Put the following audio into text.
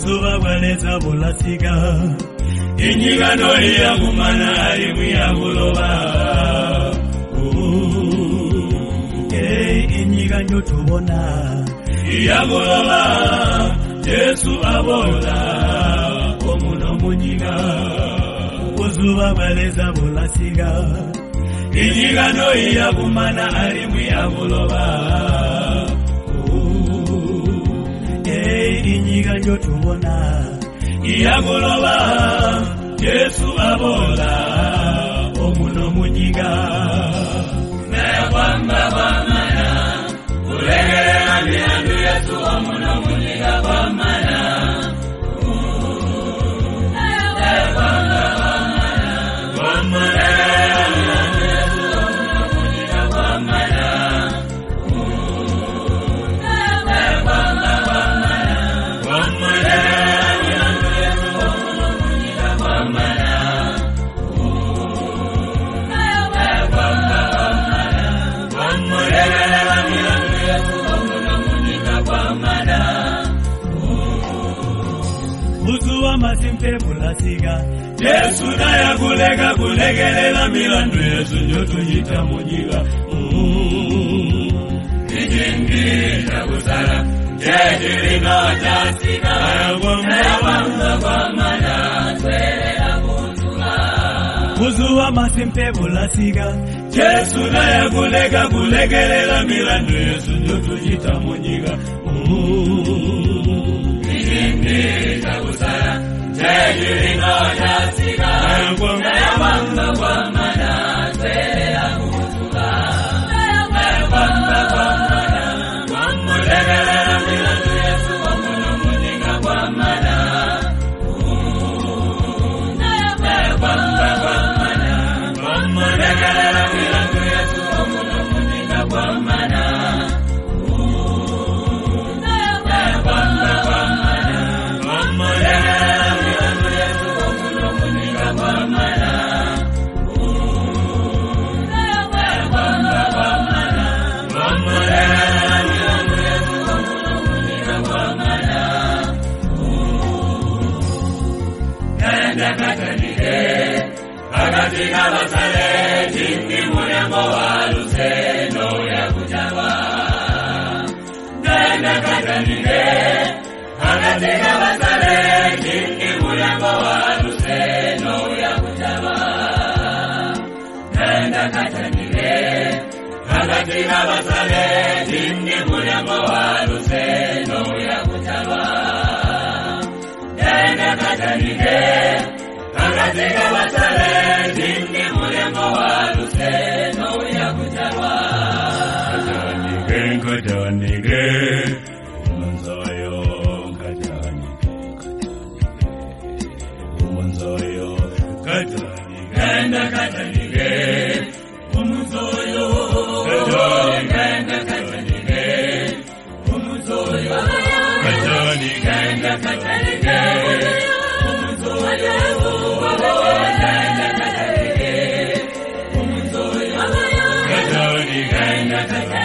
Buzuba bwaleza bulasiga Inyigano yagumana ali mwiyaguloba Inyiganyo tubona Yaguloba Yesu abola Omuno munyiga Buzuba bwaleza bulasiga Inyigano yagumana ali mwiyaguloba Inyiganyo tubona Yaguloba Yesu abola Omuno munyiga Kwamba kwamana Kulegelea miandu Yesu Omuno munyiga kwamana Kwamba kwamana Kwamana miandu Yesu Omuno munyiga kwamana Kwamba kwamana Kwamana miandu Yesu Omuno munyiga kwamana Buzuwa masimpe bulasiga Yesu na ya kulega kulegelela milandu Yesu nyo tujita munyiga Ijingisha kusala Jejiri no jasiga Ayagwamba kwa mana Tuelela buzuwa Buzuwa masimpe bulasiga Yesu na ya kulega kulegelela milandu Yesu nyo tujita munyiga Ijingisha kusala Jejiri no jasiga Ayagwamba kwa mana Tuelela buzuwa Ayagwamba kwa mana Kulegelela milandu Yesu Omuno munyiga kwa mana Ayagwamba kwa mana Kulegelela milandu Yesu Omuno munyiga kwa mana Ayagwamba kwa mana Kulegelela milandu Yesu Omuno munyiga kwa mana Ayagwamba kwa mana Kulegelela milandu Yesu Omuno munyiga kwa mana Naenda katanike Akatika basale Jingi muriambo wa luseno ya kujawa Naenda katanike Akatika basale Jingi muriambo wa luseno ya kujawa Naenda katanike Akatika basale Jingi muriambo wa luseno ya kujawa Naenda katanike Akatika basale Jingi muriambo wa luseno ya kujawa Katanike Umunzoyo Umunzoyo Katanike Umunzoyo Katanike Umunzoyo Katanike Umunzoyo